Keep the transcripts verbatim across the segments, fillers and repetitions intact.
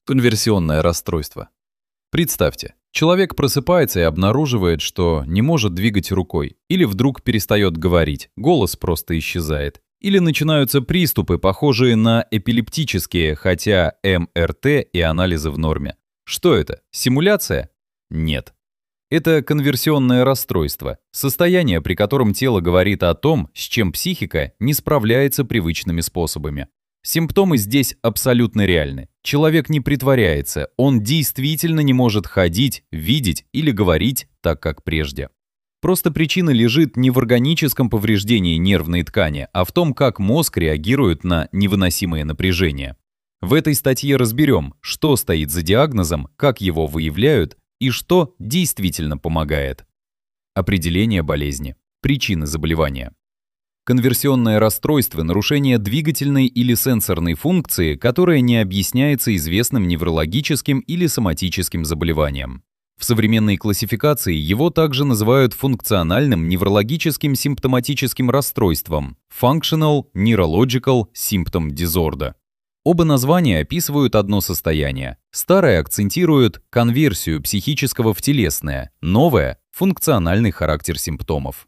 Конверсионное расстройство. Представьте, человек просыпается и обнаруживает, что не может двигать рукой, или вдруг перестает говорить, голос просто исчезает, или начинаются приступы, похожие на эпилептические, хотя эм эр тэ и анализы в норме. Что это? Симуляция? Нет. Это конверсионное расстройство, состояние, при котором тело говорит о том, с чем психика не справляется привычными способами. Симптомы здесь абсолютно реальны. Человек не притворяется, он действительно не может ходить, видеть или говорить так, как прежде. Просто причина лежит не в органическом повреждении нервной ткани, а в том, как мозг реагирует на невыносимое напряжение. В этой статье разберем, что стоит за диагнозом, как его выявляют и что действительно помогает. Определение болезни. Причины заболевания. Конверсионное расстройство – нарушение двигательной или сенсорной функции, которое не объясняется известным неврологическим или соматическим заболеванием. В современной классификации его также называют функциональным неврологическим симптоматическим расстройством – Functional Neurological Symptom Disorder. Оба названия описывают одно состояние. Старое акцентирует конверсию психического в телесное, новое – функциональный характер симптомов.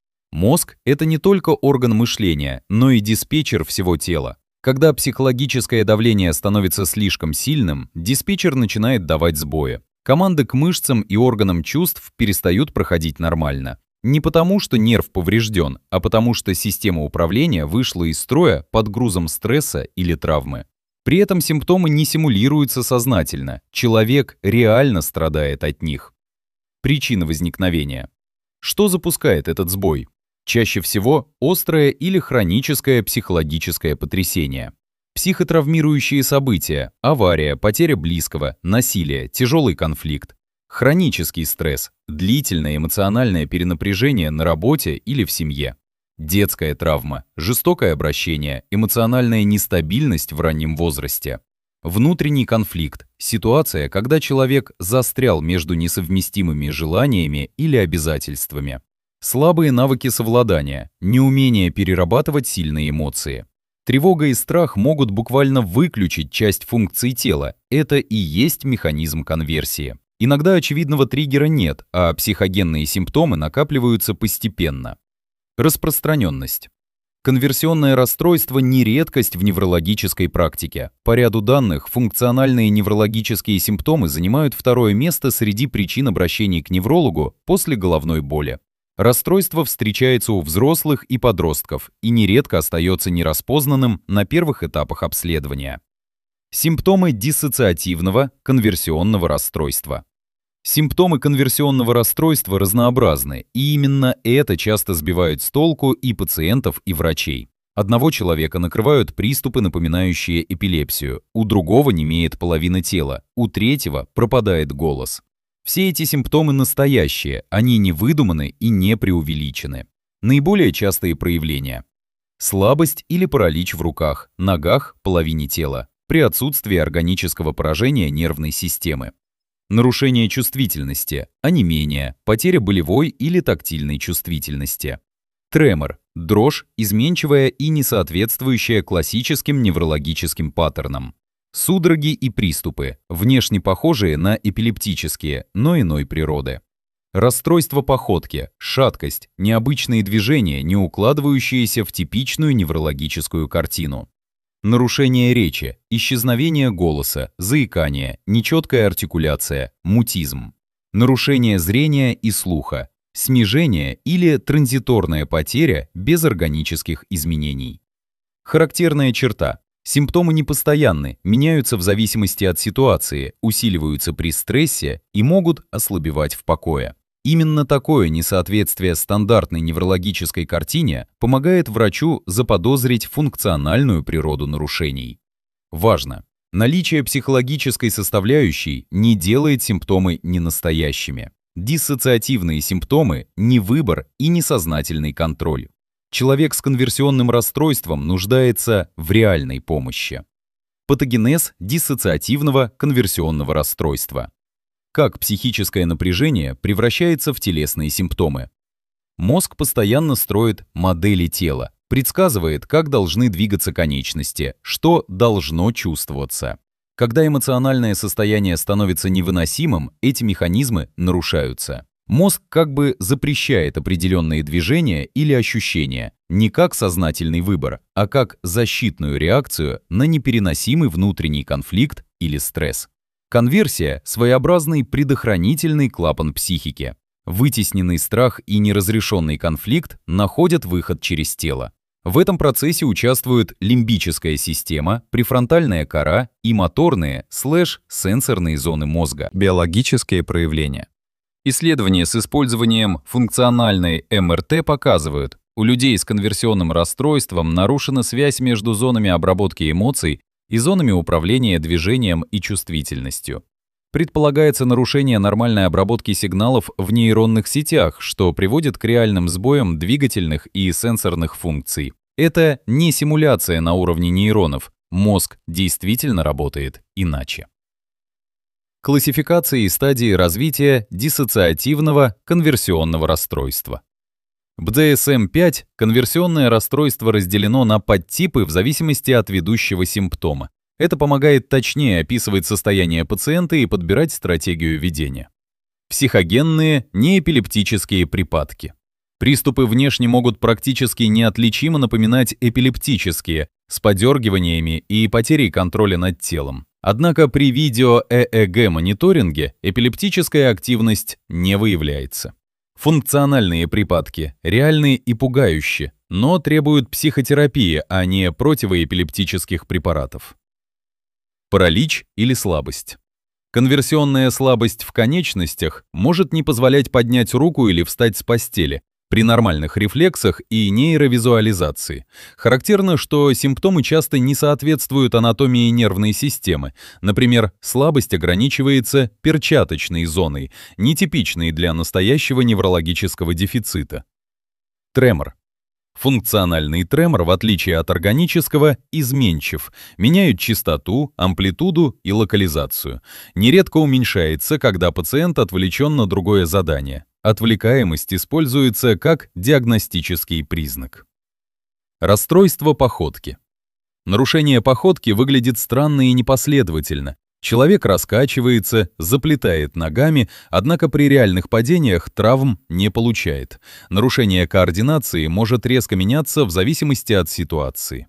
Мозг – это не только орган мышления, но и диспетчер всего тела. Когда психологическое давление становится слишком сильным, диспетчер начинает давать сбои. Команды к мышцам и органам чувств перестают проходить нормально. Не потому, что нерв поврежден, а потому, что система управления вышла из строя под грузом стресса или травмы. При этом симптомы не симулируются сознательно, человек реально страдает от них. Причина возникновения. Что запускает этот сбой? Чаще всего острое или хроническое психологическое потрясение. Психотравмирующие события, авария, потеря близкого, насилие, тяжелый конфликт. Хронический стресс, длительное эмоциональное перенапряжение на работе или в семье. Детская травма, жестокое обращение, эмоциональная нестабильность в раннем возрасте. Внутренний конфликт, ситуация, когда человек застрял между несовместимыми желаниями или обязательствами. Слабые навыки совладания, неумение перерабатывать сильные эмоции. Тревога и страх могут буквально выключить часть функций тела. Это и есть механизм конверсии. Иногда очевидного триггера нет, а психогенные симптомы накапливаются постепенно. Распространенность. Конверсионное расстройство не редкость в неврологической практике. По ряду данных, функциональные неврологические симптомы занимают второе место среди причин обращений к неврологу после головной боли. Расстройство встречается у взрослых и подростков и нередко остается нераспознанным на первых этапах обследования. Симптомы диссоциативного конверсионного расстройства. Симптомы конверсионного расстройства разнообразны, и именно это часто сбивает с толку и пациентов, и врачей. Одного человека накрывают приступы, напоминающие эпилепсию, у другого немеет половина тела, у третьего пропадает голос. Все эти симптомы настоящие, они не выдуманы и не преувеличены. Наиболее частые проявления. Слабость или паралич в руках, ногах, половине тела, при отсутствии органического поражения нервной системы. Нарушение чувствительности, онемение, потеря болевой или тактильной чувствительности. Тремор, дрожь, изменчивая и не соответствующая классическим неврологическим паттернам. Судороги и приступы, внешне похожие на эпилептические, но иной природы. Расстройство походки, шаткость, необычные движения, не укладывающиеся в типичную неврологическую картину. Нарушение речи, исчезновение голоса, заикание, нечеткая артикуляция, мутизм. Нарушение зрения и слуха, смежение или транзиторная потеря без органических изменений. Характерная черта. Симптомы непостоянны, меняются в зависимости от ситуации, усиливаются при стрессе и могут ослабевать в покое. Именно такое несоответствие стандартной неврологической картине помогает врачу заподозрить функциональную природу нарушений. Важно! Наличие психологической составляющей не делает симптомы ненастоящими. Диссоциативные симптомы – не выбор и несознательный контроль. Человек с конверсионным расстройством нуждается в реальной помощи. Патогенез диссоциативного конверсионного расстройства. Как психическое напряжение превращается в телесные симптомы. Мозг постоянно строит модели тела, предсказывает, как должны двигаться конечности, что должно чувствоваться. Когда эмоциональное состояние становится невыносимым, эти механизмы нарушаются. Мозг как бы запрещает определенные движения или ощущения не как сознательный выбор, а как защитную реакцию на непереносимый внутренний конфликт или стресс. Конверсия – своеобразный предохранительный клапан психики. Вытесненный страх и неразрешенный конфликт находят выход через тело. В этом процессе участвуют лимбическая система, префронтальная кора и моторные слэш-сенсорные зоны мозга. Биологические проявления. Исследования с использованием функциональной эм эр тэ показывают, у людей с конверсионным расстройством нарушена связь между зонами обработки эмоций и зонами управления движением и чувствительностью. Предполагается нарушение нормальной обработки сигналов в нейронных сетях, что приводит к реальным сбоям двигательных и сенсорных функций. Это не симуляция на уровне нейронов, мозг действительно работает иначе. Классификация и стадии развития диссоциативного конверсионного расстройства. В ди эс эм пять конверсионное расстройство разделено на подтипы в зависимости от ведущего симптома. Это помогает точнее описывать состояние пациента и подбирать стратегию ведения. Психогенные неэпилептические припадки. Приступы внешне могут практически неотличимо напоминать эпилептические, с подергиваниями и потерей контроля над телом. Однако при видео-э э гэ-мониторинге эпилептическая активность не выявляется. Функциональные припадки реальны и пугающие, но требуют психотерапии, а не противоэпилептических препаратов. Паралич или слабость. Конверсионная слабость в конечностях может не позволять поднять руку или встать с постели. При нормальных рефлексах и нейровизуализации. Характерно, что симптомы часто не соответствуют анатомии нервной системы. Например, слабость ограничивается перчаточной зоной, нетипичной для настоящего неврологического дефицита. Тремор. Функциональный тремор, в отличие от органического, изменчив, меняет частоту, амплитуду и локализацию. Нередко уменьшается, когда пациент отвлечен на другое задание. Отвлекаемость используется как диагностический признак. Расстройство походки. Нарушение походки выглядит странно и непоследовательно. Человек раскачивается, заплетает ногами, однако при реальных падениях травм не получает. Нарушение координации может резко меняться в зависимости от ситуации.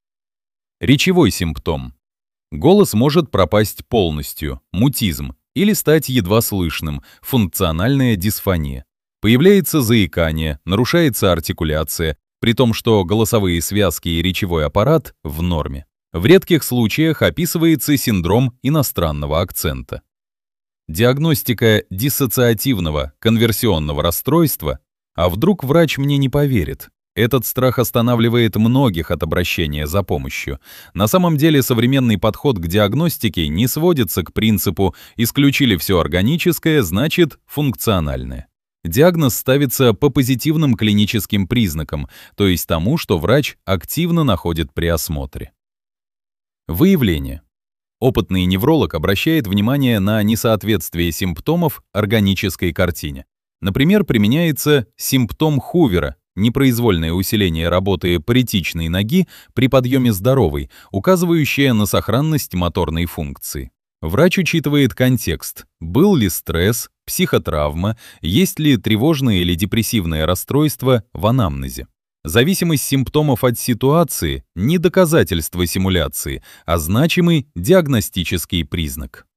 Речевой симптом. Голос может пропасть полностью, мутизм, или стать едва слышным, функциональная дисфония. Появляется заикание, нарушается артикуляция, при том, что голосовые связки и речевой аппарат в норме. В редких случаях описывается синдром иностранного акцента. Диагностика диссоциативного конверсионного расстройства, а вдруг врач мне не поверит? Этот страх останавливает многих от обращения за помощью. На самом деле современный подход к диагностике не сводится к принципу «исключили все органическое, значит функциональное». Диагноз ставится по позитивным клиническим признакам, то есть тому, что врач активно находит при осмотре. Выявление. Опытный невролог обращает внимание на несоответствие симптомов органической картине. Например, применяется симптом Хувера, непроизвольное усиление работы паритичной ноги при подъеме здоровой, указывающее на сохранность моторной функции. Врач учитывает контекст, был ли стресс, психотравма, есть ли тревожное или депрессивное расстройство в анамнезе. Зависимость симптомов от ситуации – не доказательство симуляции, а значимый диагностический признак.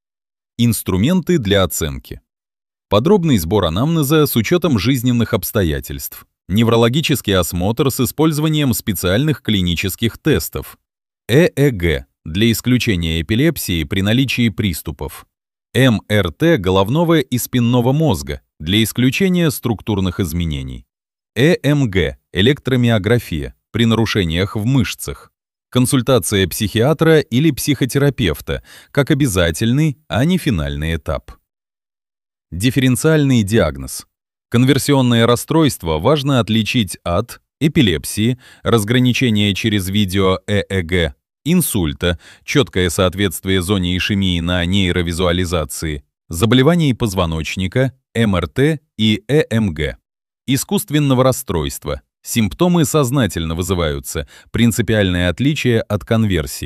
Инструменты для оценки. Подробный сбор анамнеза с учетом жизненных обстоятельств. Неврологический осмотр с использованием специальных клинических тестов. э э гэ для исключения эпилепсии при наличии приступов. эм эр тэ головного и спинного мозга для исключения структурных изменений. э эм гэ электромиография при нарушениях в мышцах. Консультация психиатра или психотерапевта как обязательный, а не финальный этап. Дифференциальный диагноз. Конверсионное расстройство важно отличить от эпилепсии, разграничения через видео э э гэ, инсульта, четкое соответствие зоне ишемии на нейровизуализации, заболеваний позвоночника, эм эр тэ и э эм гэ. Искусственного расстройства. Симптомы сознательно вызываются, принципиальное отличие от конверсии.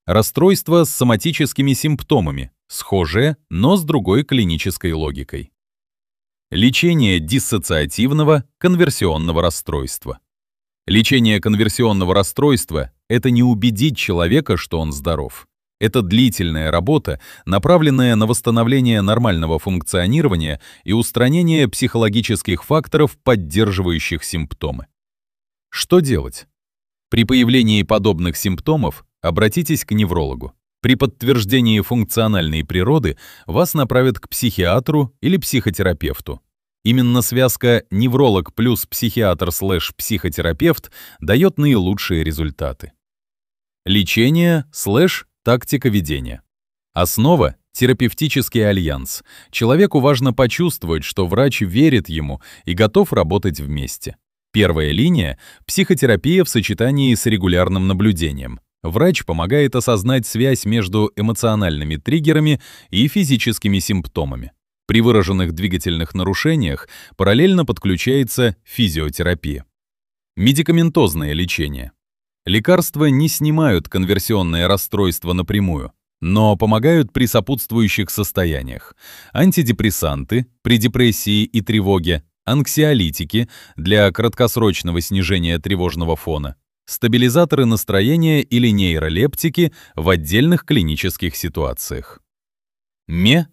Расстройство с соматическими симптомами, схожее, но с другой клинической логикой. Лечение диссоциативного конверсионного расстройства. Лечение конверсионного расстройства – это не убедить человека, что он здоров. Это длительная работа, направленная на восстановление нормального функционирования и устранение психологических факторов, поддерживающих симптомы. Что делать? При появлении подобных симптомов обратитесь к неврологу. При подтверждении функциональной природы вас направят к психиатру или психотерапевту. Именно связка невролог плюс психиатр слэш психотерапевт дает наилучшие результаты. Лечение слэш тактика ведения. Основа – терапевтический альянс. Человеку важно почувствовать, что врач верит ему и готов работать вместе. Первая линия – психотерапия в сочетании с регулярным наблюдением. Врач помогает осознать связь между эмоциональными триггерами и физическими симптомами. При выраженных двигательных нарушениях параллельно подключается физиотерапия. Медикаментозное лечение. Лекарства не снимают конверсионное расстройство напрямую, но помогают при сопутствующих состояниях. Антидепрессанты при депрессии и тревоге, анксиолитики для краткосрочного снижения тревожного фона, стабилизаторы настроения или нейролептики в отдельных клинических ситуациях. Ме